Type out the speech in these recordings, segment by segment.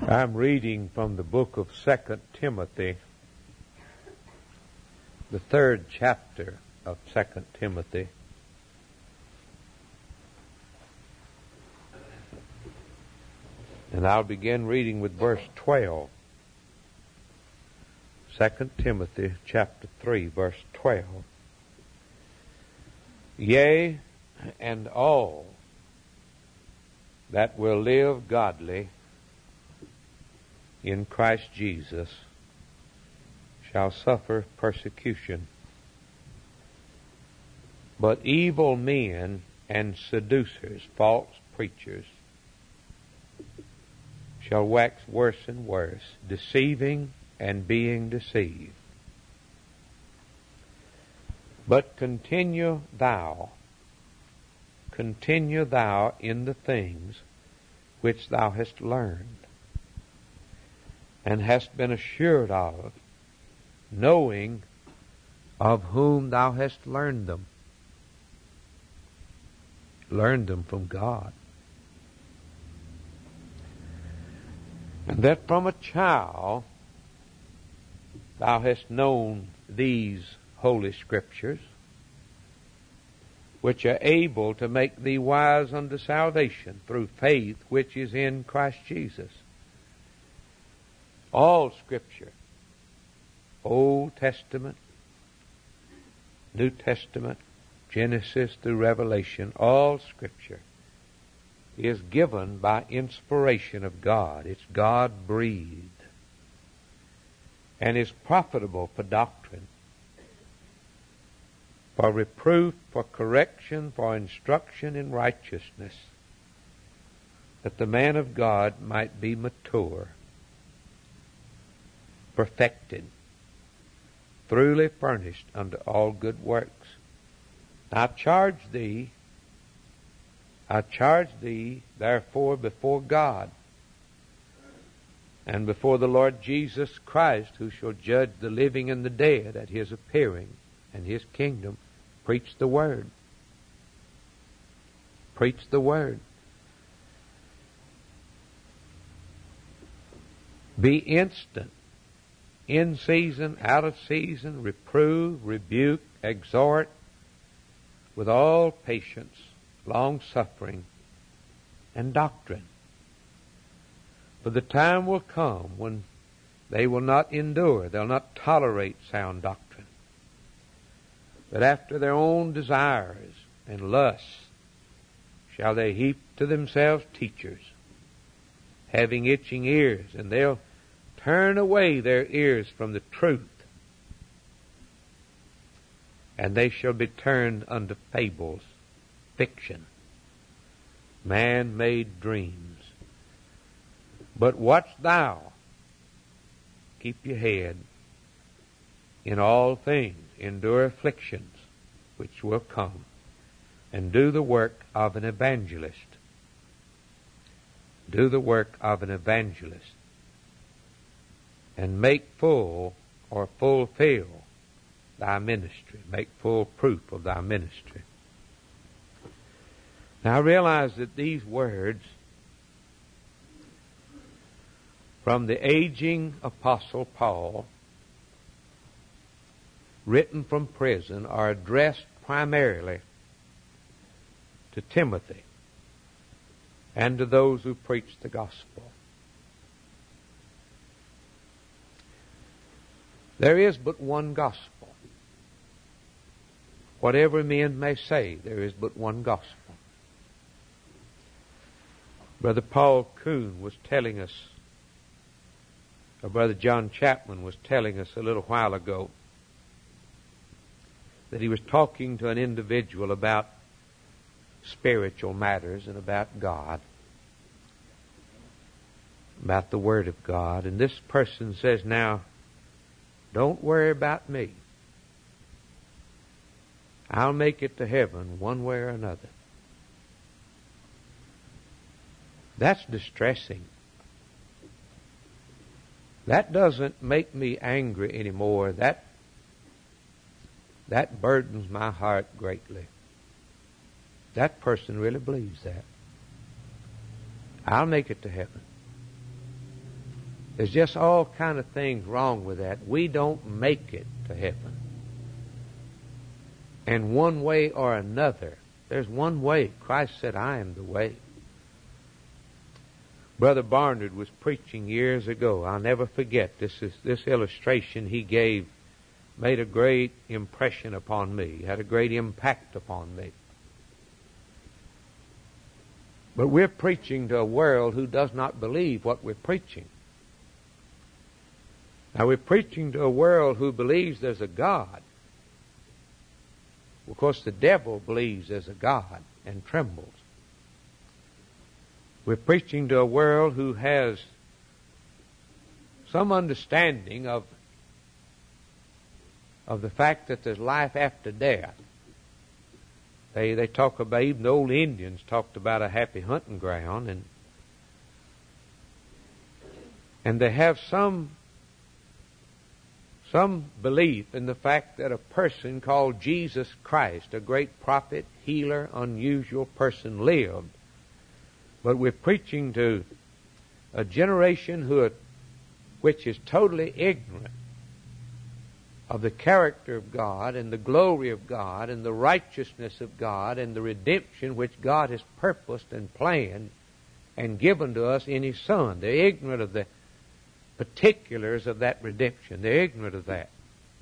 I'm reading from the book of 2 Timothy, the 3rd chapter of 2 Timothy. And I'll begin reading with verse 12. 2 Timothy chapter 3, verse 12. Yea, and all that will live godly in Christ Jesus shall suffer persecution. But evil men and seducers, false preachers, shall wax worse and worse, deceiving and being deceived. But continue thou in the things which thou hast learned, and hast been assured of, knowing of whom thou hast learned them. Learned them from God. And that from a child thou hast known these holy scriptures, which are able to make thee wise unto salvation through faith which is in Christ Jesus. All Scripture, Old Testament, New Testament, Genesis through Revelation, all Scripture is given by inspiration of God. It's God-breathed and is profitable for doctrine, for reproof, for correction, for instruction in righteousness, that the man of God might be mature, perfected, thoroughly furnished unto all good works. I charge thee, therefore, before God and before the Lord Jesus Christ, who shall judge the living and the dead at His appearing and His kingdom, preach the Word. Preach the Word. Be instant, in season, out of season, reprove, rebuke, exhort, with all patience, long-suffering, and doctrine. For the time will come when they will not endure, they'll not tolerate sound doctrine, but after their own desires and lusts shall they heap to themselves teachers, having itching ears, and they'll turn away their ears from the truth, and they shall be turned unto fables, fiction, man-made dreams. But watch thou, keep your head, in all things endure afflictions which will come, and do the work of an evangelist. Do the work of an evangelist, and make full or fulfill thy ministry. Make full proof of thy ministry. Now realize that these words from the aging Apostle Paul, written from prison, are addressed primarily to Timothy and to those who preach the gospel. There is but one gospel. Whatever men may say, there is but one gospel. Brother Paul Kuhn was telling us, or Brother John Chapman was telling us a little while ago, that he was talking to an individual about spiritual matters and about God, about the Word of God. And this person says, now, don't worry about me. I'll make it to heaven one way or another. That's distressing. That doesn't make me angry anymore. That burdens my heart greatly. That person really believes that. I'll make it to heaven. There's just all kind of things wrong with that. We don't make it to heaven. And one way or another, there's one way. Christ said, I am the way. Brother Barnard was preaching years ago. I'll never forget. This illustration he gave made a great impression upon me, had a great impact upon me. But we're preaching to a world who does not believe what we're preaching. Now, we're preaching to a world who believes there's a God. Of course, the devil believes there's a God and trembles. We're preaching to a world who has some understanding of the fact that there's life after death. They talk about, even the old Indians talked about a happy hunting ground, and they have some belief in the fact that a person called Jesus Christ, a great prophet, healer, unusual person, lived. But we're preaching to a generation which is totally ignorant of the character of God and the glory of God and the righteousness of God and the redemption which God has purposed and planned and given to us in His Son. They're ignorant of the particulars of that redemption. They're ignorant of that.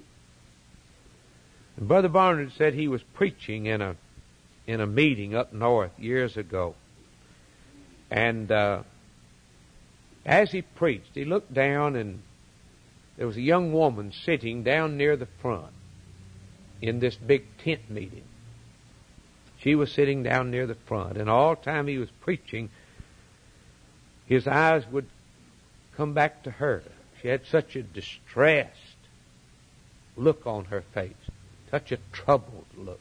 And Brother Barnard said he was preaching in a meeting up north years ago. And as he preached, he looked down, and there was a young woman sitting down near the front in this big tent meeting. She was sitting down near the front, and all the time he was preaching, his eyes would come back to her. She had such a distressed look on her face, such a troubled look,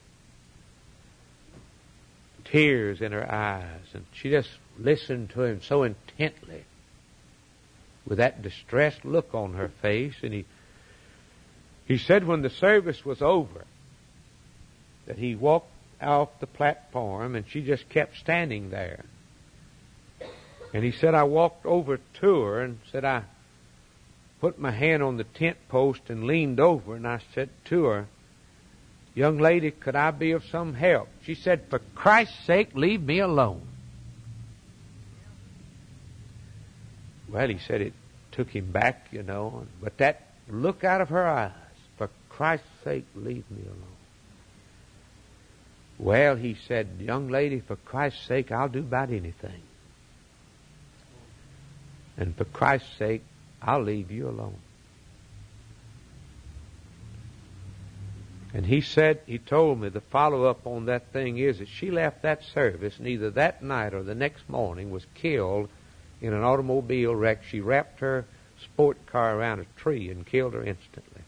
tears in her eyes, and she just listened to him so intently with that distressed look on her face. And he said when the service was over that he walked off the platform and she just kept standing there. And he said, I walked over to her and said, I put my hand on the tent post and leaned over, and I said to her, young lady, could I be of some help? She said, for Christ's sake, leave me alone. Well, he said it took him back, but that look out of her eyes, for Christ's sake, leave me alone. Well, he said, young lady, for Christ's sake, I'll do about anything. And for Christ's sake, I'll leave you alone. And he told me the follow-up on that thing is that she left that service, and either that night or the next morning was killed in an automobile wreck. She wrapped her sport car around a tree and killed her instantly.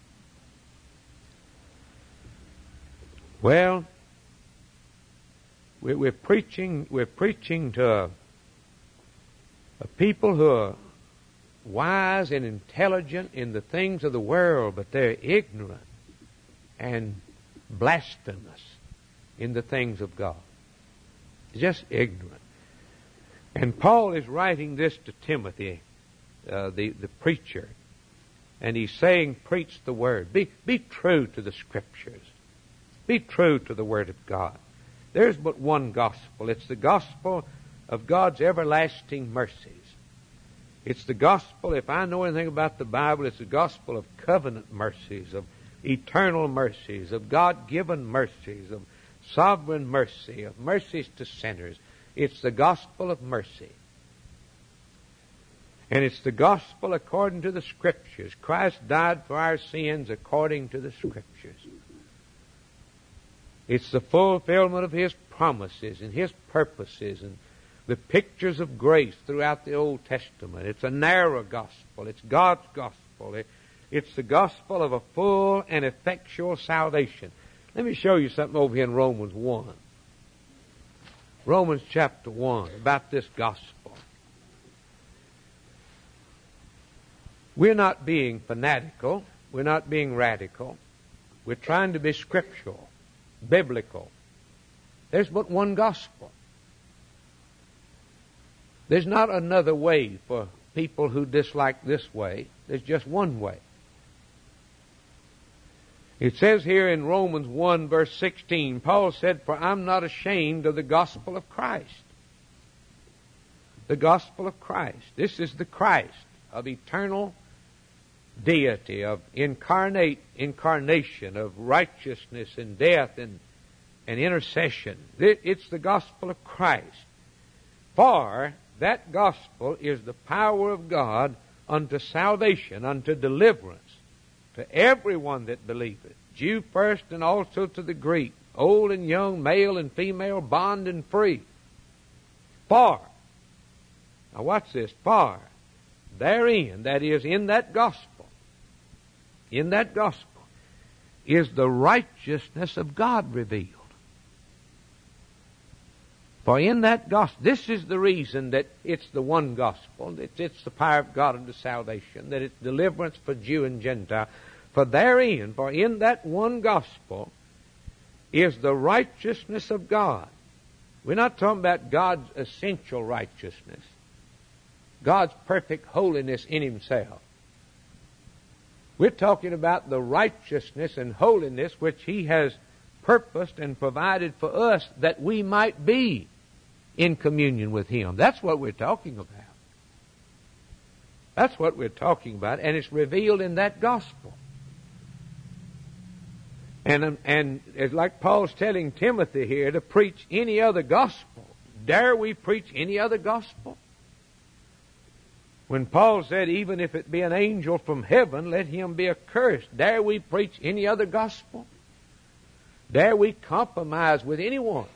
Well, we're preaching to a people who are wise and intelligent in the things of the world, but they're ignorant and blasphemous in the things of God. Just ignorant. And Paul is writing this to Timothy, the preacher, and he's saying, preach the Word. Be true to the Scriptures. Be true to the Word of God. There's but one gospel. It's the gospel of God's everlasting mercies. It's the gospel, if I know anything about the Bible, it's the gospel of covenant mercies, of eternal mercies, of God-given mercies, of sovereign mercy, of mercies to sinners. It's the gospel of mercy. And it's the gospel according to the Scriptures. Christ died for our sins according to the Scriptures. It's the fulfillment of His promises and His purposes and the pictures of grace throughout the Old Testament. It's a narrow gospel. It's God's gospel. It's the gospel of a full and effectual salvation. Let me show you something over here in Romans 1. Romans chapter 1, about this gospel. We're not being fanatical. We're not being radical. We're trying to be scriptural, biblical. There's but one gospel. There's not another way for people who dislike this way. There's just one way. It says here in Romans 1 verse 16, Paul said, "For I'm not ashamed of the gospel of Christ." The gospel of Christ. This is the Christ of eternal deity, of incarnation, of righteousness and death and intercession. It's the gospel of Christ. For that gospel is the power of God unto salvation, unto deliverance, to everyone that believeth, Jew first and also to the Greek, old and young, male and female, bond and free. For, now watch this, for therein, that is, in that gospel, is the righteousness of God revealed. For in that gospel, this is the reason that it's the one gospel, it's the power of God unto salvation, that it's deliverance for Jew and Gentile. For therein, for in that one gospel, is the righteousness of God. We're not talking about God's essential righteousness, God's perfect holiness in Himself. We're talking about the righteousness and holiness which He has purposed and provided for us that we might be in communion with Him. That's what we're talking about. That's what we're talking about, and it's revealed in that gospel. And it's like Paul's telling Timothy here to preach any other gospel. Dare we preach any other gospel? When Paul said, even if it be an angel from heaven, let him be accursed. Dare we preach any other gospel? Dare we compromise with anyone?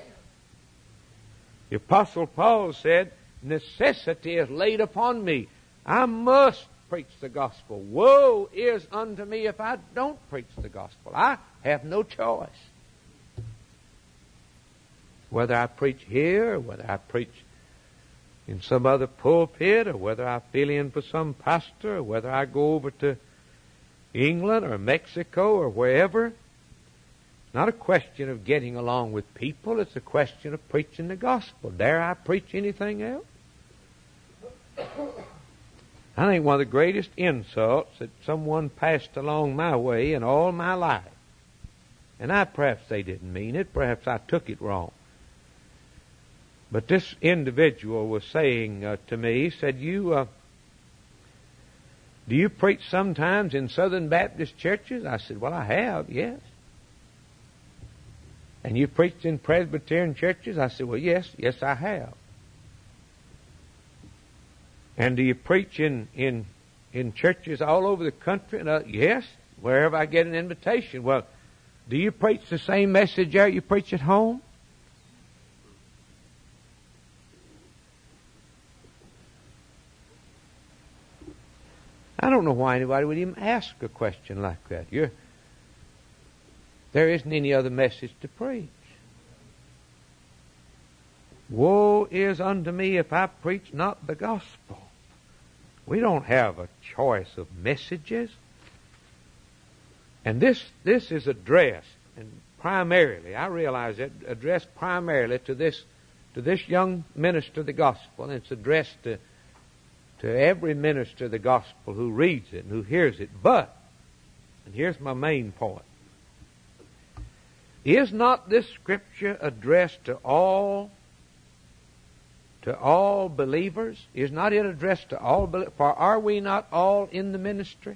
The Apostle Paul said, necessity is laid upon me. I must preach the gospel. Woe is unto me if I don't preach the gospel. I have no choice. Whether I preach here, or whether I preach in some other pulpit, or whether I fill in for some pastor, or whether I go over to England or Mexico or wherever. It's not a question of getting along with people. It's a question of preaching the gospel. Dare I preach anything else? I think one of the greatest insults that someone passed along my way in all my life, and perhaps they didn't mean it, perhaps I took it wrong, but this individual was saying to me, he said, do you preach sometimes in Southern Baptist churches? I said, well, I have, yes. And you preached in Presbyterian churches? I said, well, yes, I have. And do you preach in churches all over the country? Yes, wherever I get an invitation. Well, do you preach the same message there you preach at home? I don't know why anybody would even ask a question like that. There isn't any other message to preach. Woe is unto me if I preach not the gospel. We don't have a choice of messages. And this is addressed, and primarily, I realize it, addressed primarily to this young minister of the gospel, and it's addressed to every minister of the gospel who reads it and who hears it. But, and here's my main point, is not this scripture addressed to all believers? Is not it addressed to all believers? For are we not all in the ministry?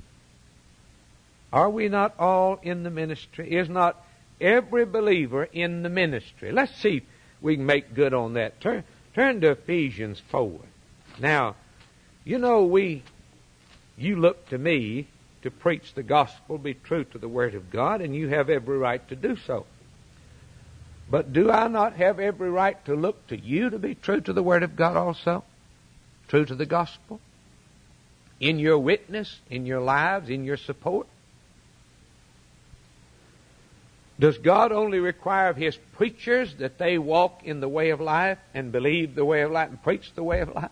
Are we not all in the ministry? Is not every believer in the ministry? Let's see if we can make good on that. Turn to Ephesians 4. Now, you know, you look to me to preach the gospel, be true to the Word of God, and you have every right to do so. But do I not have every right to look to you to be true to the Word of God also? True to the gospel? In your witness, in your lives, in your support? Does God only require of His preachers that they walk in the way of life and believe the way of life and preach the way of life?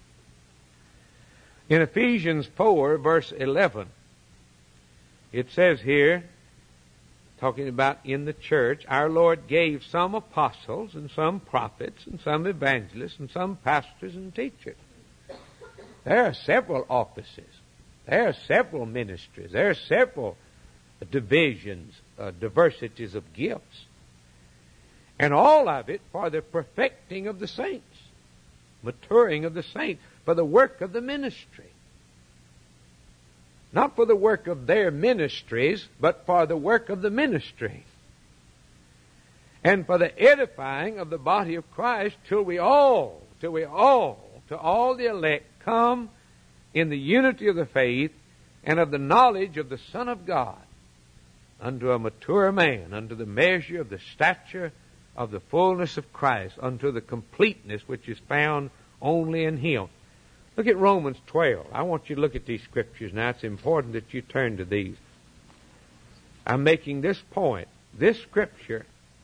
In Ephesians 4, verse 11, it says here, talking about in the church, our Lord gave some apostles and some prophets and some evangelists and some pastors and teachers. There are several offices. There are several ministries. There are several divisions, diversities of gifts. And all of it for the perfecting of the saints, maturing of the saints, for the work of the ministry. Not for the work of their ministries, but for the work of the ministry. And for the edifying of the body of Christ till we all, to all the elect, come in the unity of the faith and of the knowledge of the Son of God, unto a mature man, unto the measure of the stature of the fullness of Christ, unto the completeness which is found only in Him. Look at Romans 12. I want you to look at these scriptures now. It's important that you turn to these. I'm making this point, this scripture,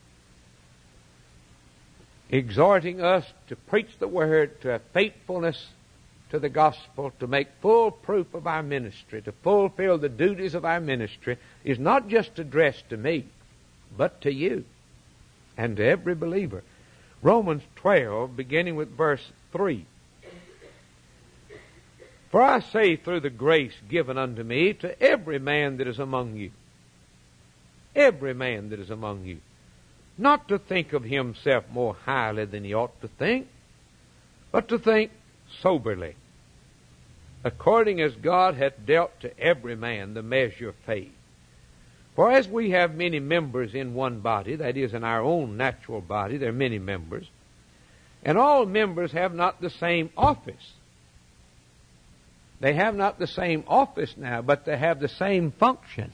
exhorting us to preach the Word, to have faithfulness to the gospel, to make full proof of our ministry, to fulfill the duties of our ministry, is not just addressed to me, but to you and to every believer. Romans 12, beginning with verse 3. For I say through the grace given unto me to every man that is among you, every man that is among you, not to think of himself more highly than he ought to think, but to think soberly, according as God hath dealt to every man the measure of faith. For as we have many members in one body, that is, in our own natural body, there are many members, and all members have not the same office. They have not the same office now, but they have the same function,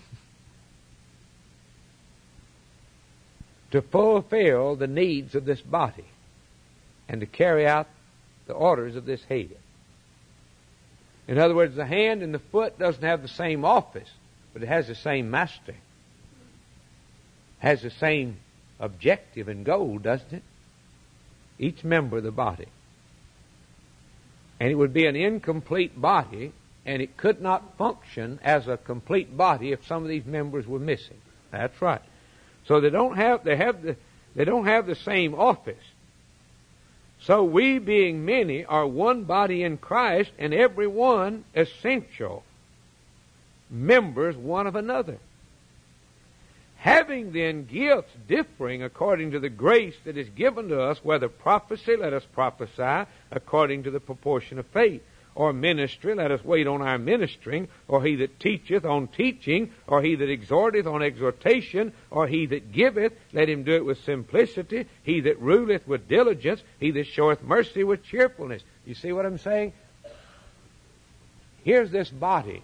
to fulfill the needs of this body and to carry out the orders of this head. In other words, the hand and the foot doesn't have the same office, but it has the same master. Has the same objective and goal, doesn't it? Each member of the body. And it would be an incomplete body, and it could not function as a complete body if some of these members were missing. That's right. So they don't have the same office. So we, being many, are one body in Christ, and every one essential members one of another. Having then gifts differing according to the grace that is given to us, whether prophecy, let us prophesy according to the proportion of faith, or ministry, let us wait on our ministering, or he that teacheth on teaching, or he that exhorteth on exhortation, or he that giveth, let him do it with simplicity, he that ruleth with diligence, he that showeth mercy with cheerfulness. You see what I'm saying? Here's this body.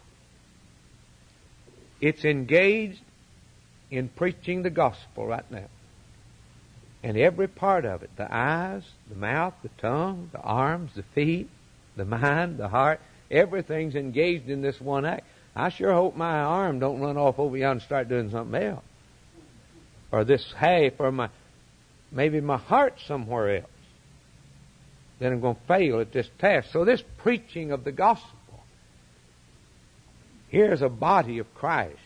It's engaged in preaching the gospel right now. And every part of it, the eyes, the mouth, the tongue, the arms, the feet, the mind, the heart, everything's engaged in this one act. I sure hope my arm don't run off over yonder and start doing something else. Or this half, or maybe my heart somewhere else. Then I'm going to fail at this task. So this preaching of the gospel, here's a body of Christ.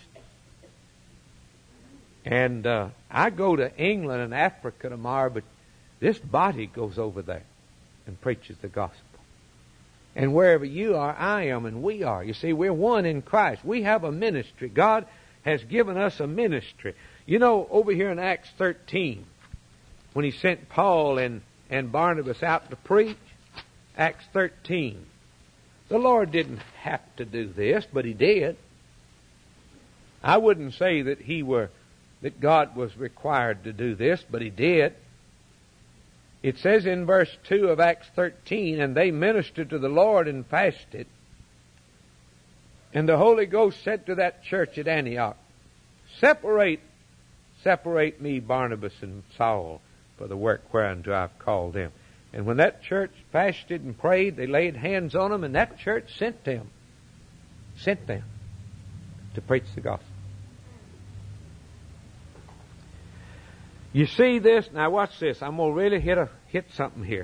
And I go to England and Africa tomorrow, but this body goes over there and preaches the gospel. And wherever you are, I am, and we are. You see, we're one in Christ. We have a ministry. God has given us a ministry. You know, over here in Acts 13, when He sent Paul and Barnabas out to preach, Acts 13, the Lord didn't have to do this, but He did. I wouldn't say that God was required to do this, but He did. It says in verse 2 of Acts 13, and they ministered to the Lord and fasted. And the Holy Ghost said to that church at Antioch, Separate me, Barnabas and Saul, for the work whereunto I've called them. And when that church fasted and prayed, they laid hands on them, and that church sent them to preach the gospel. You see this? Now watch this. I'm going to really hit something here.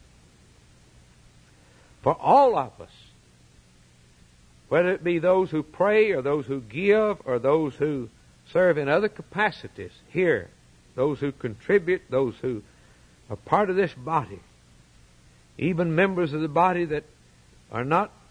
For all of us, whether it be those who pray or those who give or those who serve in other capacities here, those who contribute, those who are part of this body, even members of the body that are not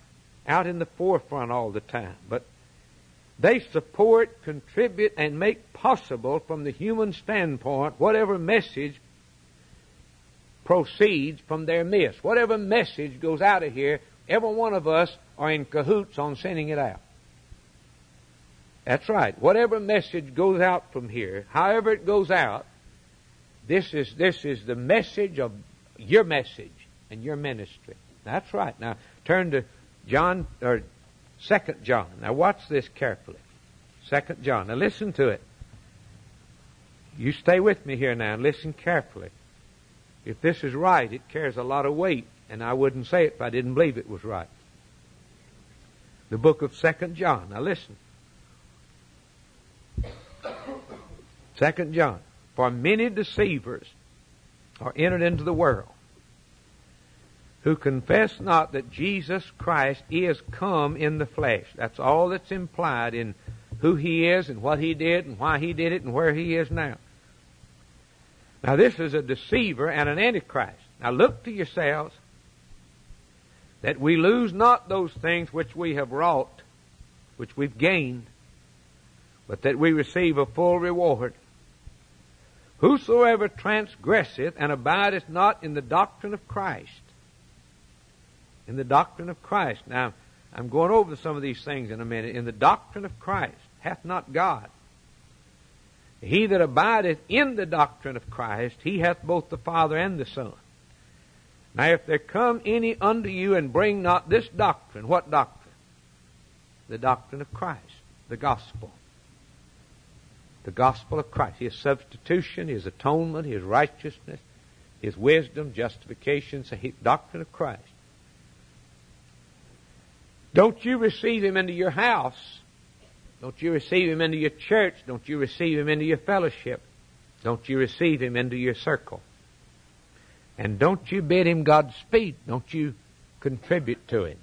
out in the forefront all the time. But they support, contribute, and make possible from the human standpoint whatever message proceeds from their midst. Whatever message goes out of here, every one of us are in cahoots on sending it out. That's right. Whatever message goes out from here, however it goes out, this is the message of your message and your ministry. That's right. Now turn to 2 John. Now watch this carefully. 2 John. Now listen to it. You stay with me here now and listen carefully. If this is right, it carries a lot of weight, and I wouldn't say it if I didn't believe it was right. The book of 2 John. Now listen. 2 John. For many deceivers are entered into the world, who confess not that Jesus Christ is come in the flesh. That's all that's implied in who He is and what He did and why He did it and where He is now. Now this is a deceiver and an antichrist. Now look to yourselves that we lose not those things which we have wrought, which we've gained, but that we receive a full reward. Whosoever transgresseth and abideth not in the doctrine of Christ. In the doctrine of Christ. Now, I'm going over some of these things in a minute. In the doctrine of Christ hath not God. He that abideth in the doctrine of Christ, he hath both the Father and the Son. Now, if there come any unto you and bring not this doctrine, what doctrine? The doctrine of Christ, the gospel. The gospel of Christ, His substitution, His atonement, His righteousness, His wisdom, justification, the doctrine of Christ. Don't you receive Him into your house. Don't you receive Him into your church. Don't you receive Him into your fellowship. Don't you receive Him into your circle. And don't you bid Him Godspeed. Don't you contribute to Him.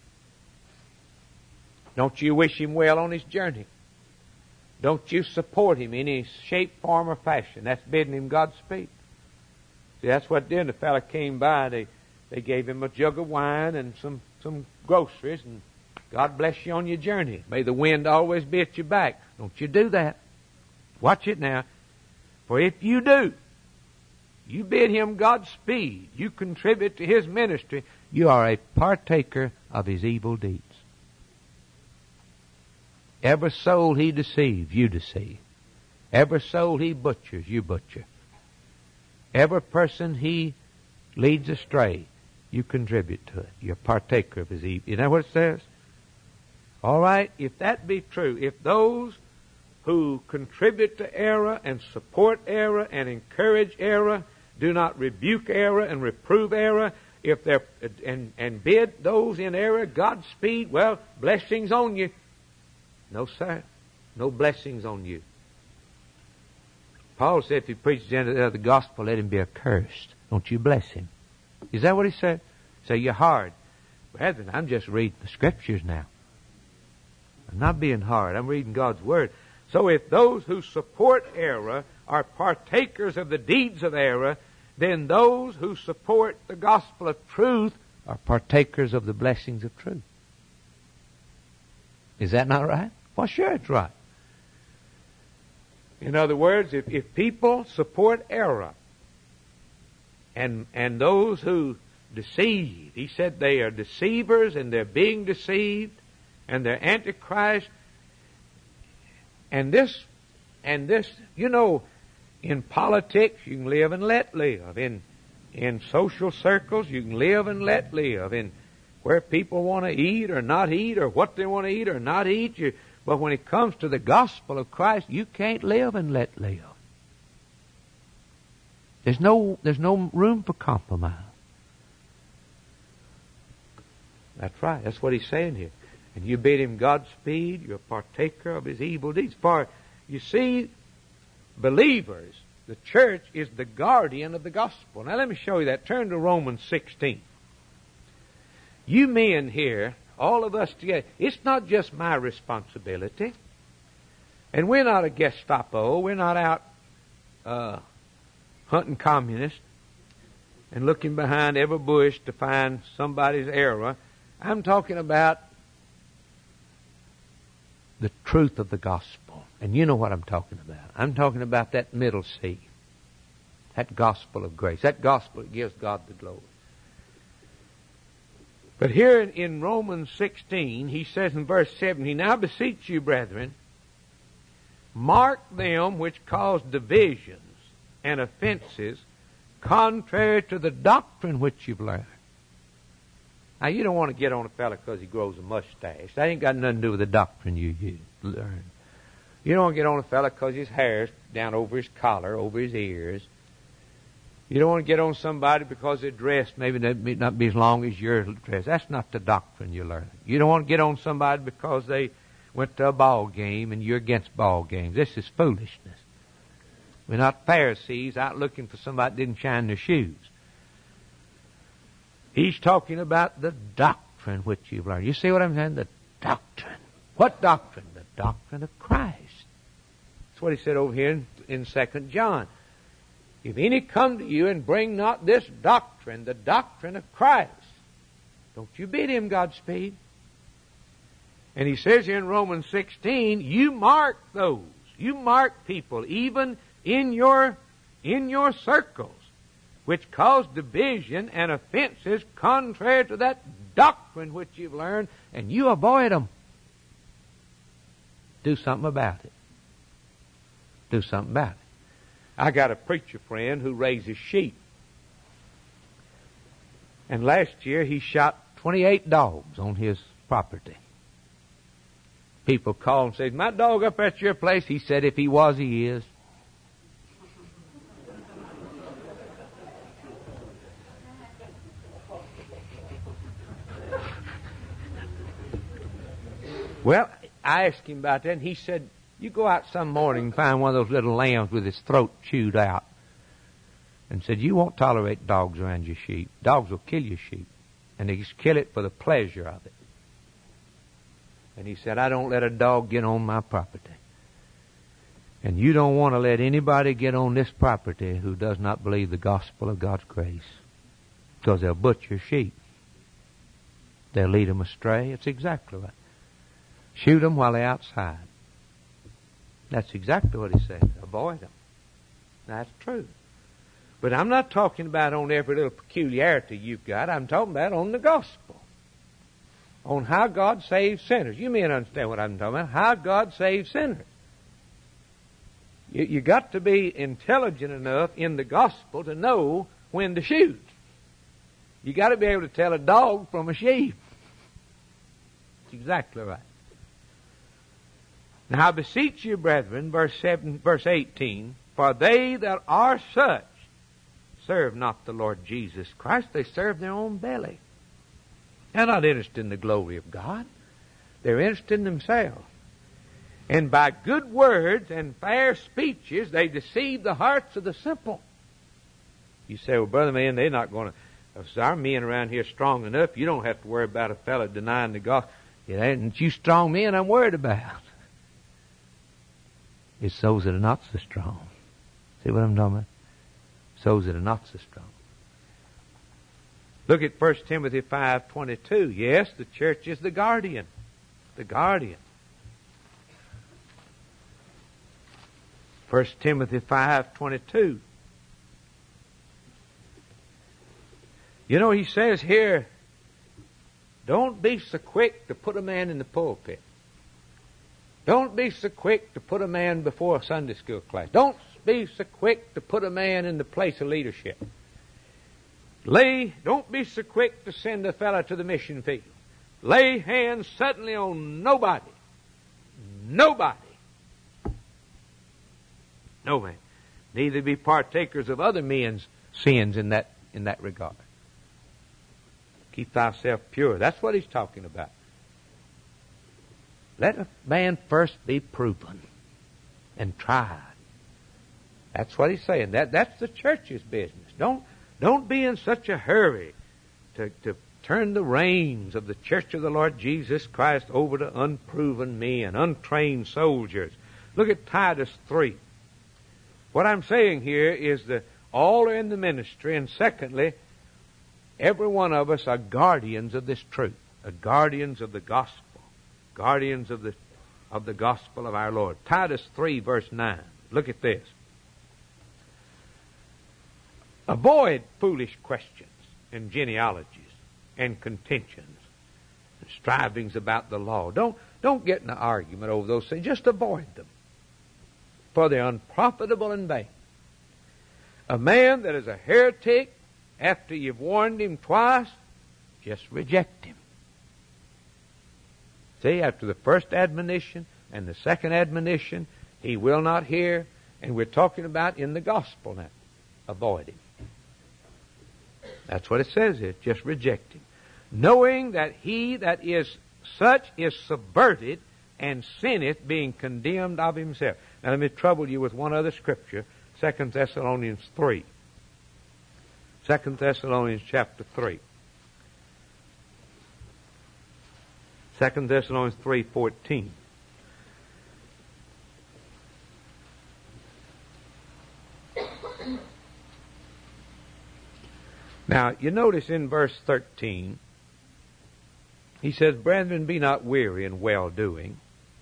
Don't you wish Him well on His journey. Don't you support Him in any shape, form, or fashion. That's bidding Him Godspeed. See, that's what did. The fella came by, they gave him a jug of wine and some groceries, and God bless you on your journey. May the wind always be at your back. Don't you do that. Watch it now. For if you do, you bid Him Godspeed, you contribute to His ministry, you are a partaker of His evil deeds. Every soul He deceives, you deceive. Every soul He butchers, you butcher. Every person He leads astray, you contribute to it. You're a partaker of His evil. You know what it says? All right, if that be true, if those who contribute to error and support error and encourage error do not rebuke error and reprove error, if they're and bid those in error Godspeed, well, blessings on you. No, sir. No blessings on you. Paul said if he preaches the gospel, let him be accursed. Don't you bless him. Is that what he said? Say, you're hard. Brethren, I'm just reading the Scriptures now. I'm not being hard. I'm reading God's Word. So if those who support error are partakers of the deeds of error, then those who support the gospel of truth are partakers of the blessings of truth. Is that not right? Well, sure it's right. In other words, if people support error and those who deceive, he said they are deceivers and they're being deceived and they're antichrist. And this, you know, in politics you can live and let live. In social circles you can live and let live. In where people want to eat or not eat, or what they want to eat or not eat. But when it comes to the gospel of Christ, you can't live and let live. There's no room for compromise. That's right. That's what he's saying here. And you bid him Godspeed. You're a partaker of his evil deeds. For, you see, believers, the church is the guardian of the gospel. Now let me show you that. Turn to Romans 16. You men here, all of us together, it's not just my responsibility. And we're not a Gestapo. We're not out hunting communists and looking behind every bush to find somebody's error. I'm talking about the truth of the gospel. And you know what I'm talking about. I'm talking about that middle sea. That gospel of grace. That gospel that gives God the glory. But here in Romans 16, he says in verse 17, Now beseech you, brethren, mark them which cause divisions and offenses contrary to the doctrine which you've learned. Now, you don't want to get on a fella because he grows a mustache. That ain't got nothing to do with the doctrine you learn. You don't want to get on a fella because his hair's down over his collar, over his ears. You don't want to get on somebody because their dress maybe not be as long as your dress. That's not the doctrine you learn. You don't want to get on somebody because they went to a ball game and you're against ball games. This is foolishness. We're not Pharisees out looking for somebody that didn't shine their shoes. He's talking about the doctrine which you've learned. You see what I'm saying? The doctrine. What doctrine? The doctrine of Christ. That's what he said over here in 2 John. If any come to you and bring not this doctrine, the doctrine of Christ, don't you bid him Godspeed. And he says here in Romans 16, you mark those. You mark people, even in your circles, which cause division and offenses contrary to that doctrine which you've learned, and you avoid them. Do something about it. Do something about it. I got a preacher friend who raises sheep. And last year he shot 28 dogs on his property. People call and say, my dog up at your place? He said, if he was, he is. Well, I asked him about that, and he said, you go out some morning and find one of those little lambs with his throat chewed out. And said, you won't tolerate dogs around your sheep. Dogs will kill your sheep. And they just kill it for the pleasure of it. And he said, I don't let a dog get on my property. And you don't want to let anybody get on this property who does not believe the gospel of God's grace. Because they'll butcher sheep. They'll lead them astray. It's exactly right. Shoot them while they're outside. That's exactly what he said. Avoid them. That's true. But I'm not talking about on every little peculiarity you've got. I'm talking about on the gospel. On how God saves sinners. You may understand what I'm talking about. How God saves sinners. You got to be intelligent enough in the gospel to know when to shoot. You got to be able to tell a dog from a sheep. That's exactly right. Now I beseech you, brethren, verse 18, for they that are such serve not the Lord Jesus Christ, they serve their own belly. They're not interested in the glory of God. They're interested in themselves. And by good words and fair speeches, they deceive the hearts of the simple. You say, well, brother man, they're not going to, if our men around here strong enough, you don't have to worry about a fellow denying the gospel. It ain't you strong men I'm worried about. It's those that are not so strong. See what I'm talking about? It's those that are not so strong. Look at 1 Timothy 5:22. Yes, the church is the guardian. The guardian. 1 Timothy 5:22. You know, he says here, don't be so quick to put a man in the pulpit. Don't be so quick to put a man before a Sunday school class. Don't be so quick to put a man in the place of leadership. Don't be so quick to send a fellow to the mission field. Lay hands suddenly on nobody. Nobody. No man. Neither be partakers of other men's sins in that regard. Keep thyself pure. That's what he's talking about. Let a man first be proven and tried. That's what he's saying. That's the church's business. Don't be in such a hurry to turn the reins of the church of the Lord Jesus Christ over to unproven men, untrained soldiers. Look at Titus 3. What I'm saying here is that all are in the ministry, and secondly, every one of us are guardians of this truth, are guardians of the gospel, guardians of of the gospel of our Lord. Titus 3, verse 9. Look at this. Avoid foolish questions and genealogies and contentions and strivings about the law. Don't get in an argument over those things. Just avoid them. For they're unprofitable and vain. A man that is a heretic, after you've warned him twice, just reject him. See, after the first admonition and the second admonition, he will not hear. And we're talking about in the gospel now. Avoid him. That's what it says here. Just reject him. Knowing that he that is such is subverted and sinneth, being condemned of himself. Now let me trouble you with one other scripture. 2 Thessalonians 3. 2 Thessalonians chapter 3. 2 Thessalonians 3:14. Now, you notice in verse 13, he says, Brethren, be not weary in well-doing.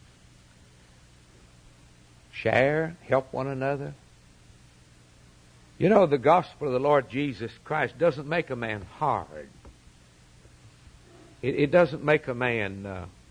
Share, help one another. You know, the gospel of the Lord Jesus Christ doesn't make a man hard. It doesn't make a man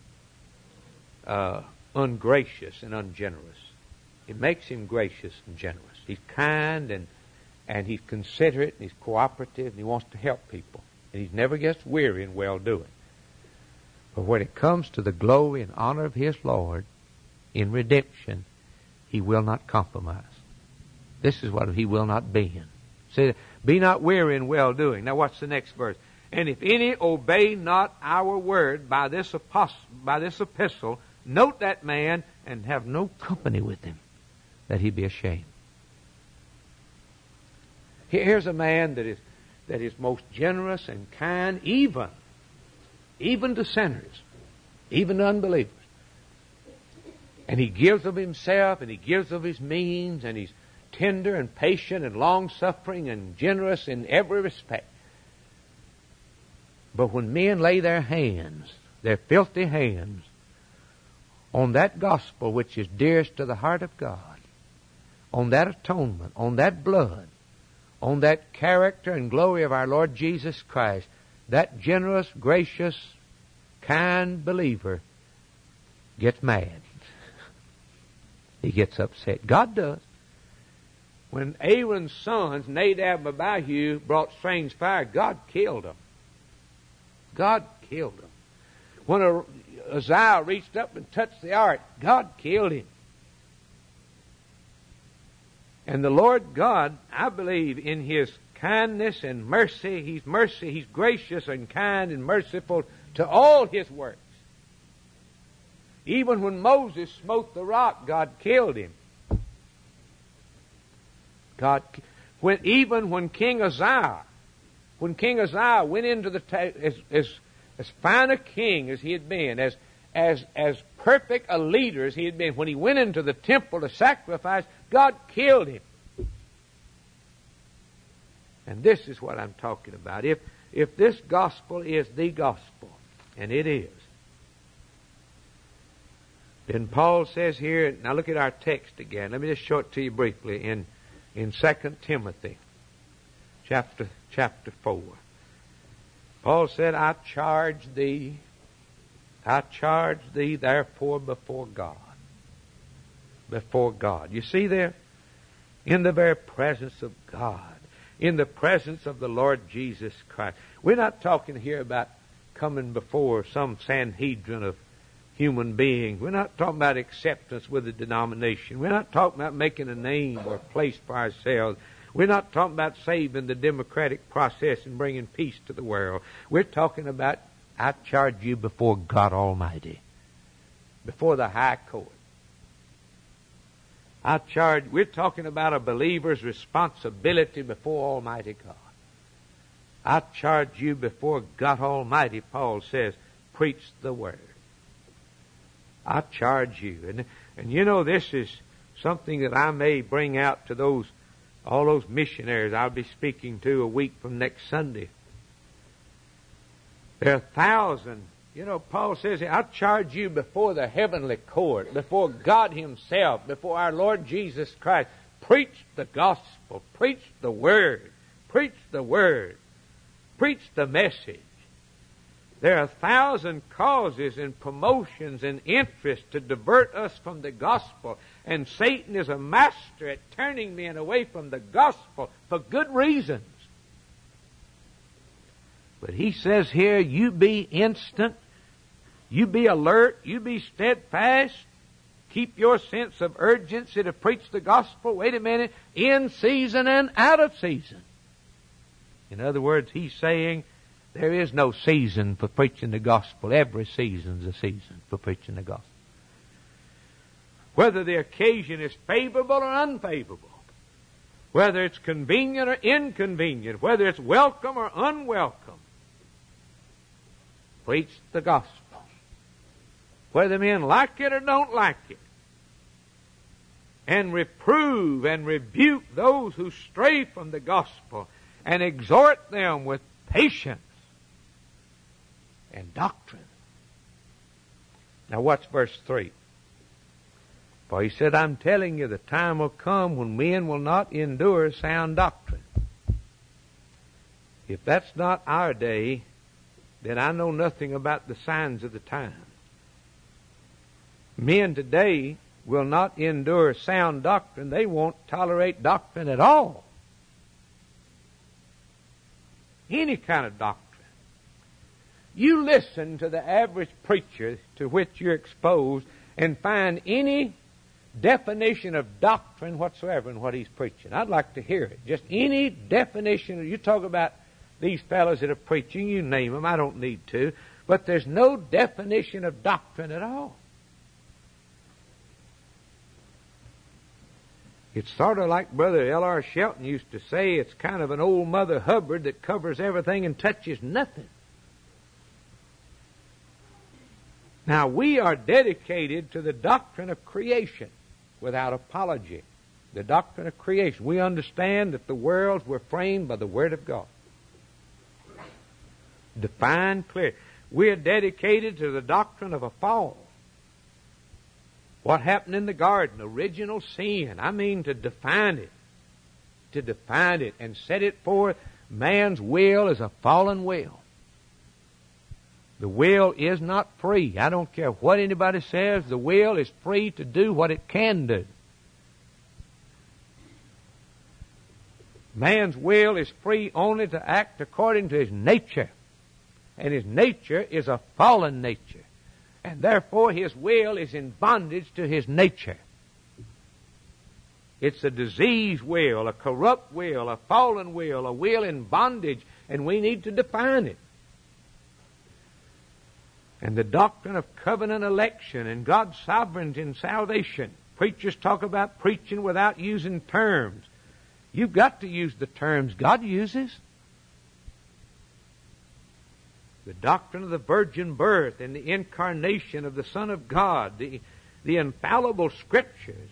ungracious and ungenerous. It makes him gracious and generous. He's kind and he's considerate and he's cooperative and he wants to help people. And he never gets weary in well-doing. But when it comes to the glory and honor of his Lord in redemption, he will not compromise. This is what he will not bend. Say, be not weary in well-doing. Now what's the next verse? And if any obey not our word by this epistle, note that man and have no company with him, that he be ashamed. Here's a man that is most generous and kind, even to sinners, even to unbelievers. And he gives of himself, and he gives of his means, and he's tender and patient and long-suffering and generous in every respect. But when men lay their hands, their filthy hands, on that gospel which is dearest to the heart of God, on that atonement, on that blood, on that character and glory of our Lord Jesus Christ, that generous, gracious, kind believer gets mad. He gets upset. God does. When Aaron's sons, Nadab and Abihu, brought strange fire, God killed them. God killed them. When Uzziah reached up and touched the ark, God killed him. And the Lord God, I believe, in His kindness and mercy, He's gracious and kind and merciful to all His works. Even when Moses smote the rock, God killed him. Even when King Uzziah went into as fine a king as he had been, as perfect a leader as he had been, when he went into the temple to sacrifice, God killed him. And this is what I'm talking about. If this gospel is the gospel, and it is, then Paul says here, now look at our text again. Let me just show it to you briefly in 2 Timothy chapter 4. Paul said, I charge thee therefore before God. Before God. You see there? In the very presence of God. In the presence of the Lord Jesus Christ. We're not talking here about coming before some Sanhedrin of human beings. We're not talking about acceptance with a denomination. We're not talking about making a name or a place for ourselves. We're not talking about saving the democratic process and bringing peace to the world. We're talking about, I charge you before God Almighty, before the high court. We're talking about a believer's responsibility before Almighty God. I charge you before God Almighty, Paul says, preach the word. I charge you. And you know, this is something that I may bring out to all those missionaries I'll be speaking to a week from next Sunday. There are You know, Paul says, I charge you before the heavenly court, before God himself, before our Lord Jesus Christ. Preach the gospel. Preach the word. Preach the word. Preach the message. There are 1,000 causes and promotions and interests to divert us from the gospel. And Satan is a master at turning men away from the gospel for good reasons. But he says here, you be instant, you be alert, you be steadfast, keep your sense of urgency to preach the gospel, wait a minute, in season and out of season. In other words, he's saying there is no season for preaching the gospel. Every season's a season for preaching the gospel. Whether the occasion is favorable or unfavorable, whether it's convenient or inconvenient, whether it's welcome or unwelcome, preach the gospel. Whether men like it or don't like it. And reprove and rebuke those who stray from the gospel, and exhort them with patience and doctrine. Now what's verse 3? For he said, I'm telling you, the time will come when men will not endure sound doctrine. If that's not our day, then I know nothing about the signs of the time. Men today will not endure sound doctrine. They won't tolerate doctrine at all. Any kind of doctrine. You listen to the average preacher to which you're exposed and find any definition of doctrine whatsoever in what he's preaching. I'd like to hear it. Just any definition. You talk about these fellows that are preaching, you name them, I don't need to. But there's no definition of doctrine at all. It's sort of like Brother L.R. Shelton used to say, it's kind of an old Mother Hubbard that covers everything and touches nothing. Now, we are dedicated to the doctrine of creation without apology. The doctrine of creation. We understand that the worlds were framed by the Word of God. Defined, clear. We are dedicated to the doctrine of a fall. What happened in the garden? Original sin. I mean to define it. To define it and set it forth. Man's will is a fallen will. The will is not free. I don't care what anybody says. The will is free to do what it can do. Man's will is free only to act according to his nature. And his nature is a fallen nature. And therefore his will is in bondage to his nature. It's a diseased will, a corrupt will, a fallen will, a will in bondage, and we need to define it. And the doctrine of covenant election and God's sovereignty in salvation. Preachers talk about preaching without using terms. You've got to use the terms God uses. The doctrine of the virgin birth and the incarnation of the Son of God, the infallible Scriptures,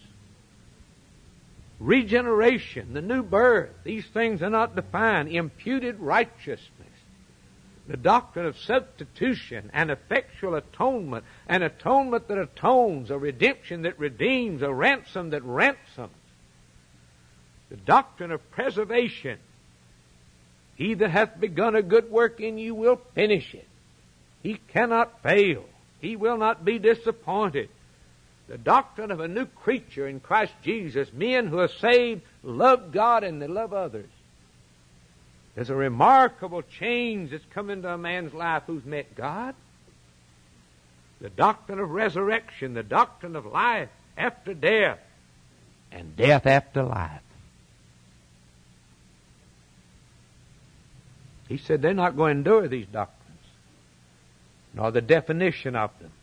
regeneration, the new birth, these things are not defined. Imputed righteousness, the doctrine of substitution and effectual atonement, an atonement that atones, a redemption that redeems, a ransom that ransoms, the doctrine of preservation. He that hath begun a good work in you will finish it. He cannot fail. He will not be disappointed. The doctrine of a new creature in Christ Jesus. Men who are saved love God and they love others. There's a remarkable change that's come into a man's life who's met God. The doctrine of resurrection, the doctrine of life after death, and death after life. He said they're not going to endure these doctrines, nor the definition of them.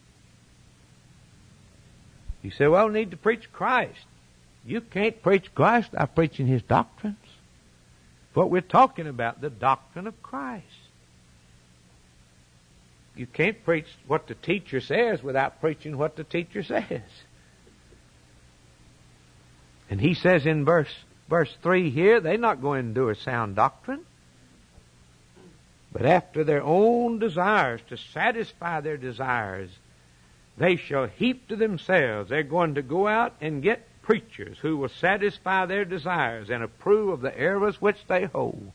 He said, well, we need to preach Christ. You can't preach Christ without preaching His doctrines. What we're talking about, the doctrine of Christ. You can't preach what the teacher says without preaching what the teacher says. And he says in verse 3 here, they're not going to endure sound doctrine. But after their own desires, to satisfy their desires, they shall heap to themselves. They're going to go out and get preachers who will satisfy their desires and approve of the errors which they hold.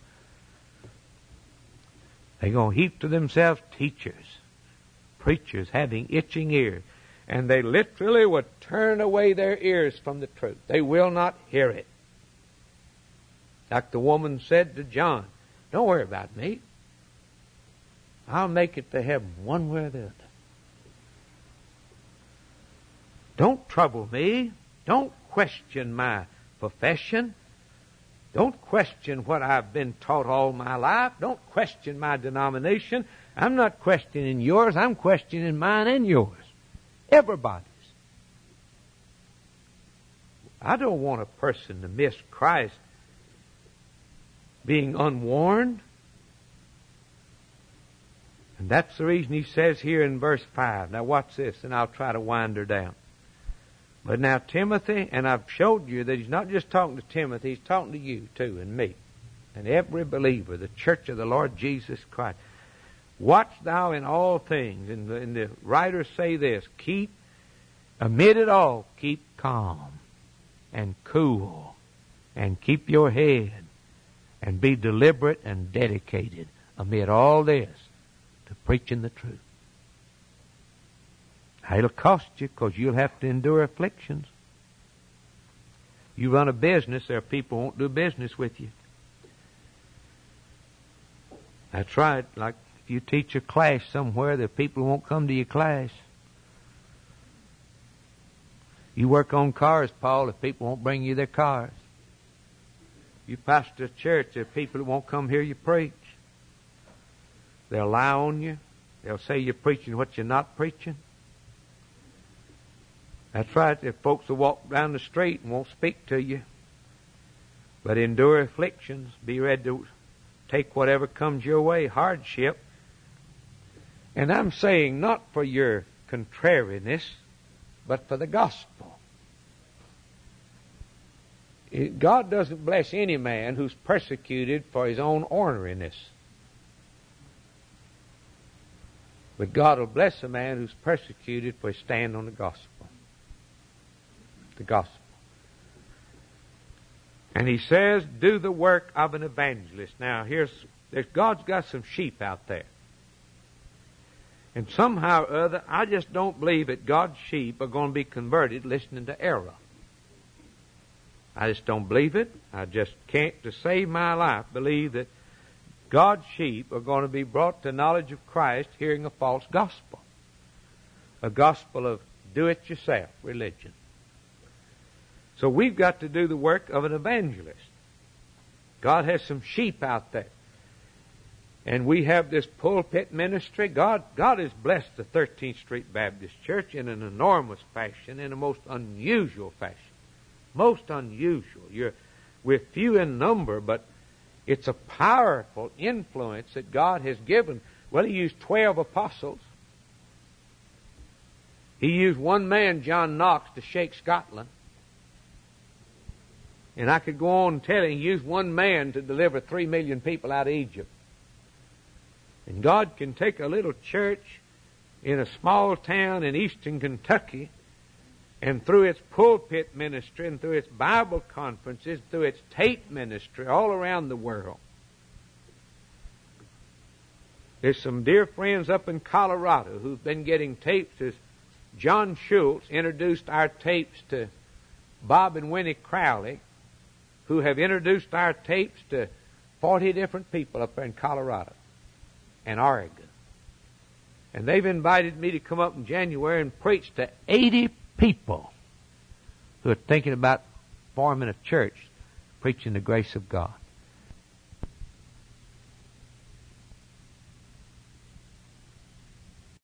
They're going to heap to themselves teachers, preachers having itching ears. And they literally would turn away their ears from the truth. They will not hear it. Like the woman said to John, don't worry about me. I'll make it to heaven one way or the other. Don't trouble me. Don't question my profession. Don't question what I've been taught all my life. Don't question my denomination. I'm not questioning yours. I'm questioning mine and yours. Everybody's. I don't want a person to miss Christ being unwarned. And that's the reason he says here in verse 5. Now watch this, and I'll try to wind her down. But now Timothy, and I've showed you that he's not just talking to Timothy, he's talking to you too, and me, and every believer, the church of the Lord Jesus Christ. Watch thou in all things, and the writers say this, amid it all, keep calm, and cool, and keep your head, and be deliberate and dedicated amid all this to preaching the truth. It'll cost you because you'll have to endure afflictions. You run a business, there are people who won't do business with you. That's right. Like if you teach a class somewhere, there are people who won't come to your class. You work on cars, Paul, if people won't bring you their cars. You pastor a church, there are people who won't come hear you preach. They'll lie on you. They'll say you're preaching what you're not preaching. That's right. There are folks who walk down the street and won't speak to you. But endure afflictions. Be ready to take whatever comes your way, hardship. And I'm saying not for your contrariness, but for the gospel. God doesn't bless any man who's persecuted for his own orneriness. But God will bless a man who's persecuted for his stand on the gospel. The gospel. And he says, do the work of an evangelist. Now, God's got some sheep out there. And somehow or other, I just don't believe that God's sheep are going to be converted listening to error. I just don't believe it. I just can't, to save my life, believe that God's sheep are going to be brought to knowledge of Christ hearing a false gospel. A gospel of do-it-yourself religion. So we've got to do the work of an evangelist. God has some sheep out there. And we have this pulpit ministry. God has blessed the 13th Street Baptist Church in an enormous fashion, in a most unusual fashion. Most unusual. We're few in number, but it's a powerful influence that God has given. Well, He used 12 apostles. He used one man, John Knox, to shake Scotland. And I could go on telling, He used one man to deliver 3 million people out of Egypt. And God can take a little church in a small town in eastern Kentucky, and through its pulpit ministry and through its Bible conferences, through its tape ministry all around the world. There's some dear friends up in Colorado who've been getting tapes. As John Schultz introduced our tapes to Bob and Winnie Crowley, who have introduced our tapes to 40 different people up there in Colorado and Oregon. And they've invited me to come up in January and preach to 80 people who are thinking about forming a church, preaching the grace of God.